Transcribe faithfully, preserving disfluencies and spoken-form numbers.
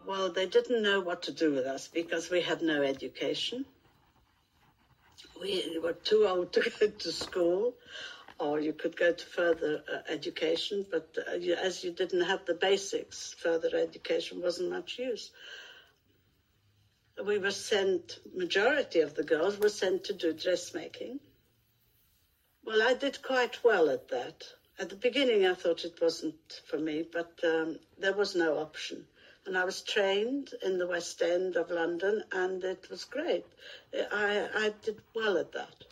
Well, they didn't know what to do with us because we had no education. We were too old to go to school, or you could go to further uh, education, but uh, you, as you didn't have the basics, further education wasn't much use. We were sent, majority of the girls were sent to do dressmaking. Well, I did quite well at that. At the beginning, I thought it wasn't for me, but um, there was no option. And I was trained in the West End of London, and it was great. I, I did well at that.